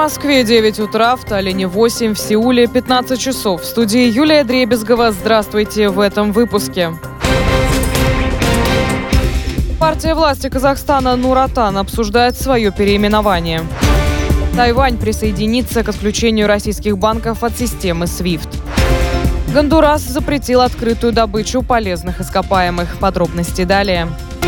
Москве 9 утра, в Таллине 8, в Сеуле 15 часов. В студии Юлия Дребезгова. Здравствуйте в этом выпуске. Партия власти Казахстана «Нур-Отан» обсуждает свое переименование. Тайвань присоединится к отключению российских банков от системы SWIFT. Гондурас запретил открытую добычу полезных ископаемых. Подробности далее.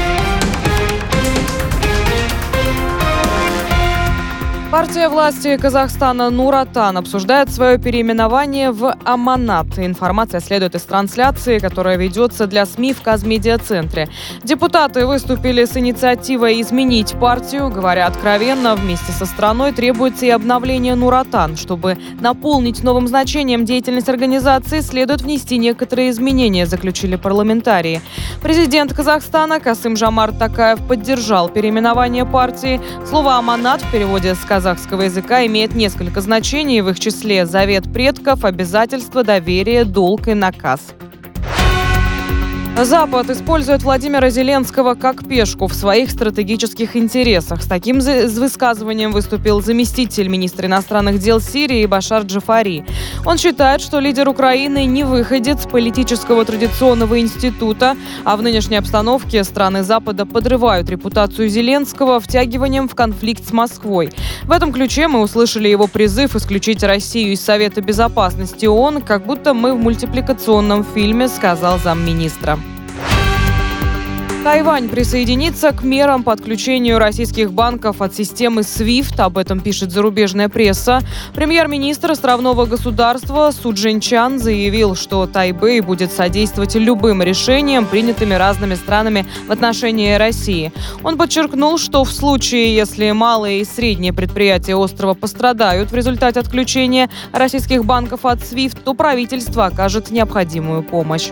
Партия власти Казахстана «Нур-Отан» обсуждает свое переименование в «Аманат». Информация следует из трансляции, которая ведется для СМИ в Казмедиа-центре. Депутаты выступили с инициативой изменить партию. Говоря откровенно, вместе со страной требуется и обновление «Нур-Отан». Чтобы наполнить новым значением деятельность организации, следует внести некоторые изменения, заключили парламентарии. Президент Казахстана Касым-Жомарт Токаев поддержал переименование партии. Слово «Аманат» в переводе с казахского языка имеет несколько значений, в их числе завет предков, обязательства, доверие, долг и наказ. Запад использует Владимира Зеленского как пешку в своих стратегических интересах. С таким высказыванием выступил заместитель министра иностранных дел Сирии Башар Джафари. Он считает, что лидер Украины не выходец политического традиционного института, а в нынешней обстановке страны Запада подрывают репутацию Зеленского втягиванием в конфликт с Москвой. В этом ключе мы услышали его призыв исключить Россию из Совета Безопасности ООН, как будто мы в мультипликационном фильме, сказал замминистра. Тайвань присоединится к мерам по отключению российских банков от системы SWIFT. Об этом пишет зарубежная пресса. Премьер-министр островного государства Су Чжэньчан заявил, что Тайбэй будет содействовать любым решениям, принятыми разными странами в отношении России. Он подчеркнул, что в случае, если малые и средние предприятия острова пострадают в результате отключения российских банков от SWIFT, то правительство окажет необходимую помощь.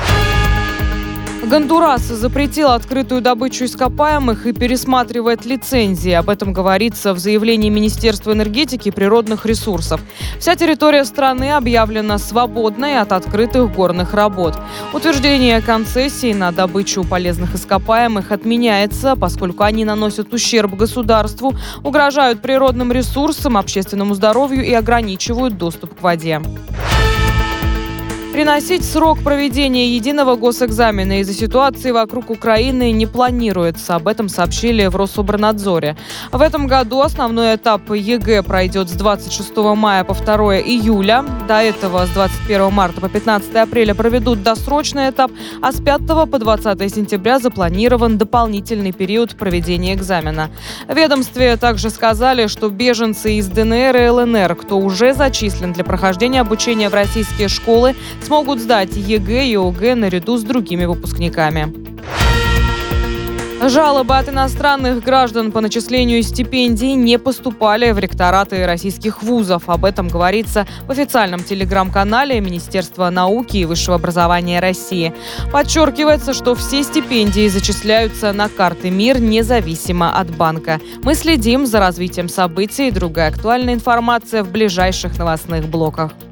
Гондурас запретил открытую добычу ископаемых и пересматривает лицензии. Об этом говорится в заявлении Министерства энергетики и природных ресурсов. Вся территория страны объявлена свободной от открытых горных работ. Утверждение концессий на добычу полезных ископаемых отменяется, поскольку они наносят ущерб государству, угрожают природным ресурсам, общественному здоровью и ограничивают доступ к воде. Приносить срок проведения единого госэкзамена из-за ситуации вокруг Украины не планируется. Об этом сообщили в Рособорнадзоре. В этом году основной этап ЕГЭ пройдет с 26 мая по 2 июля. До этого с 21 марта по 15 апреля проведут досрочный этап, а с 5 по 20 сентября запланирован дополнительный период проведения экзамена. В ведомстве также сказали, что беженцы из ДНР и ЛНР, кто уже зачислен для прохождения обучения в российские школы, смогут сдать ЕГЭ и ОГЭ наряду с другими выпускниками. Жалобы от иностранных граждан по начислению стипендий не поступали в ректораты российских вузов. Об этом говорится в официальном телеграм-канале Министерства науки и высшего образования России. Подчеркивается, что все стипендии зачисляются на карты МИР независимо от банка. Мы следим за развитием событий. Другая актуальная информация в ближайших новостных блоках.